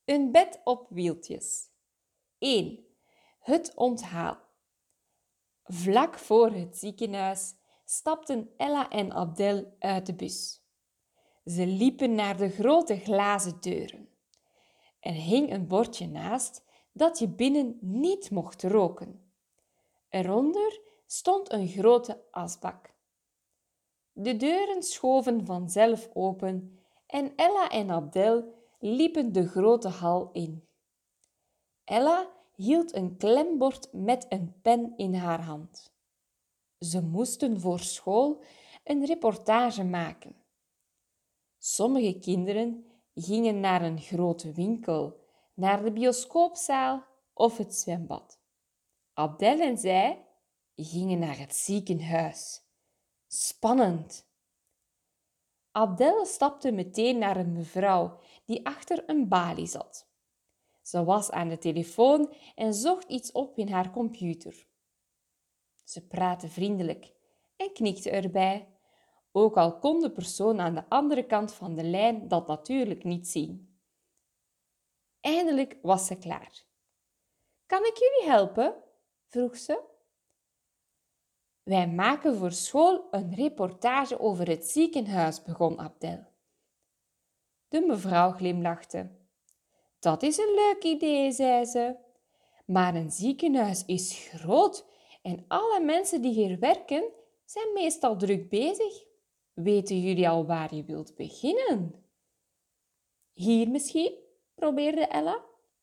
Een bed op wieltjes. 1. Het onthaal. Vlak voor het ziekenhuis stapten Ella en Abdel uit de bus. Ze liepen naar de grote glazen deuren. Er hing een bordje naast dat je binnen niet mocht roken. Eronder stond een grote asbak. De deuren schoven vanzelf open en Ella en Abdel liepen de grote hal in. Ella hield een klembord met een pen in haar hand. Ze moesten voor school een reportage maken. Sommige kinderen gingen naar een grote winkel, naar de bioscoopzaal of het zwembad. Abdel en zij gingen naar het ziekenhuis. Spannend! Abdel stapte meteen naar een mevrouw die achter een balie zat. Ze was aan de telefoon en zocht iets op in haar computer. Ze praatte vriendelijk en knikte erbij, ook al kon de persoon aan de andere kant van de lijn dat natuurlijk niet zien. Eindelijk was ze klaar. Kan ik jullie helpen? Vroeg ze. Wij maken voor school een reportage over het ziekenhuis, begon Abdel. De mevrouw glimlachte. Dat is een leuk idee, zei ze. Maar een ziekenhuis is groot en alle mensen die hier werken zijn meestal druk bezig. Weten jullie al waar je wilt beginnen? Hier misschien, probeerde Ella.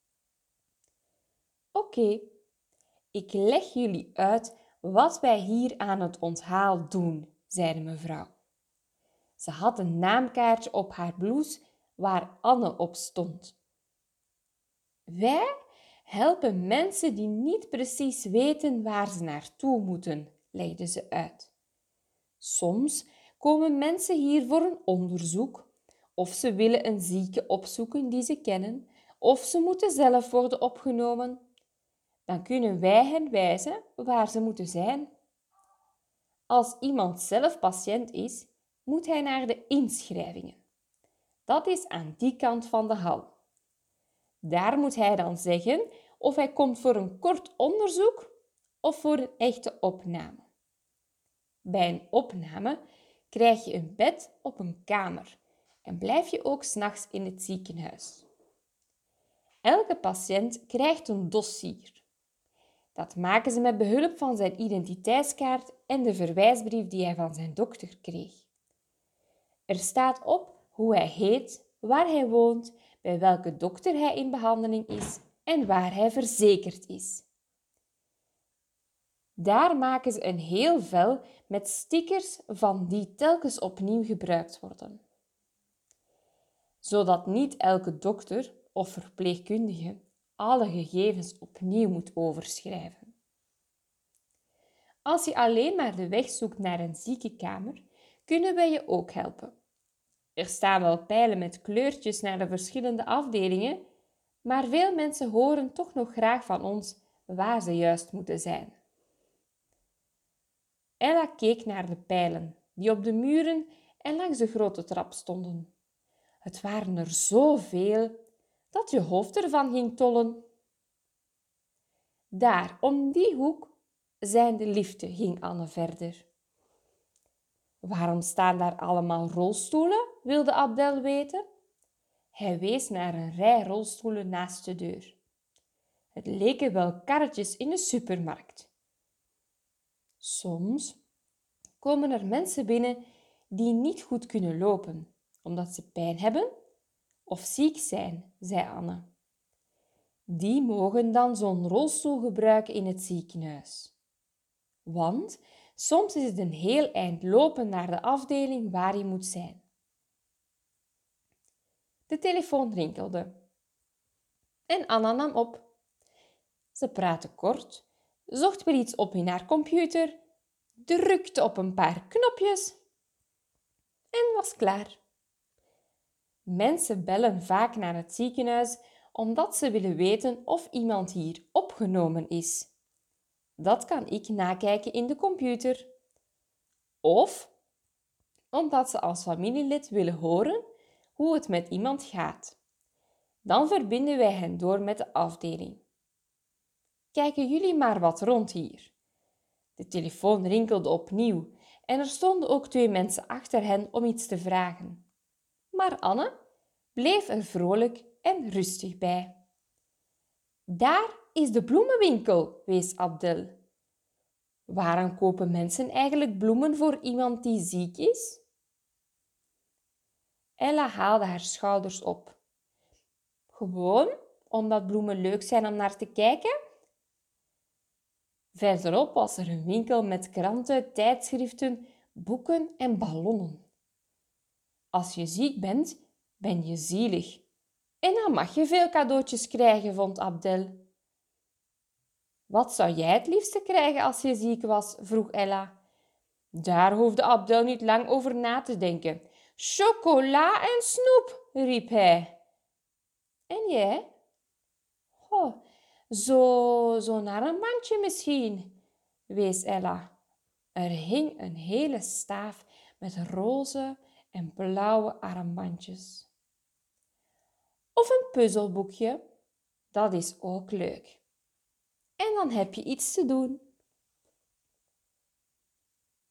Oké, ik leg jullie uit wat wij hier aan het onthaal doen, zei de mevrouw. Ze had een naamkaartje op haar blouse waar Anne op stond. Wij helpen mensen die niet precies weten waar ze naartoe moeten, legde ze uit. Soms komen mensen hier voor een onderzoek, of ze willen een zieke opzoeken die ze kennen, of ze moeten zelf worden opgenomen. Dan kunnen wij hen wijzen waar ze moeten zijn. Als iemand zelf patiënt is, moet hij naar de inschrijvingen. Dat is aan die kant van de hal. Daar moet hij dan zeggen of hij komt voor een kort onderzoek of voor een echte opname. Bij een opname krijg je een bed op een kamer en blijf je ook 's nachts in het ziekenhuis. Elke patiënt krijgt een dossier. Dat maken ze met behulp van zijn identiteitskaart en de verwijsbrief die hij van zijn dokter kreeg. Er staat op hoe hij heet, waar hij woont, bij welke dokter hij in behandeling is en waar hij verzekerd is. Daar maken ze een heel vel met stickers van die telkens opnieuw gebruikt worden. Zodat niet elke dokter of verpleegkundige alle gegevens opnieuw moet overschrijven. Als je alleen maar de weg zoekt naar een ziekenkamer, kunnen wij je ook helpen. Er staan wel pijlen met kleurtjes naar de verschillende afdelingen, maar veel mensen horen toch nog graag van ons waar ze juist moeten zijn. Ella keek naar de pijlen die op de muren en langs de grote trap stonden. Het waren er zoveel dat je hoofd ervan ging tollen. Daar, om die hoek, zijn de liften, ging Anne verder. Waarom staan daar allemaal rolstoelen, wilde Abdel weten. Hij wees naar een rij rolstoelen naast de deur. Het leken wel karretjes in de supermarkt. Soms komen er mensen binnen die niet goed kunnen lopen, omdat ze pijn hebben of ziek zijn, zei Anne. Die mogen dan zo'n rolstoel gebruiken in het ziekenhuis. Want soms is het een heel eind lopen naar de afdeling waar je moet zijn. De telefoon rinkelde en Anna nam op. Ze praatte kort, zocht weer iets op in haar computer, drukte op een paar knopjes en was klaar. Mensen bellen vaak naar het ziekenhuis omdat ze willen weten of iemand hier opgenomen is. Dat kan ik nakijken in de computer. Of omdat ze als familielid willen horen hoe het met iemand gaat. Dan verbinden wij hen door met de afdeling. Kijken jullie maar wat rond hier. De telefoon rinkelde opnieuw en er stonden ook 2 mensen achter hen om iets te vragen. Maar Anne bleef er vrolijk en rustig bij. Daar is de bloemenwinkel, wees Abdel. Waarom kopen mensen eigenlijk bloemen voor iemand die ziek is? Ella haalde haar schouders op. Gewoon omdat bloemen leuk zijn om naar te kijken? Verderop was er een winkel met kranten, tijdschriften, boeken en ballonnen. Als je ziek bent, ben je zielig. En dan mag je veel cadeautjes krijgen, vond Abdel. Wat zou jij het liefste krijgen als je ziek was? Vroeg Ella. Daar hoefde Abdel niet lang over na te denken. Chocola en snoep, riep hij. En jij? Oh, zo'n armbandje misschien, wees Ella. Er hing een hele staaf met roze en blauwe armbandjes. Of een puzzelboekje, dat is ook leuk. En dan heb je iets te doen.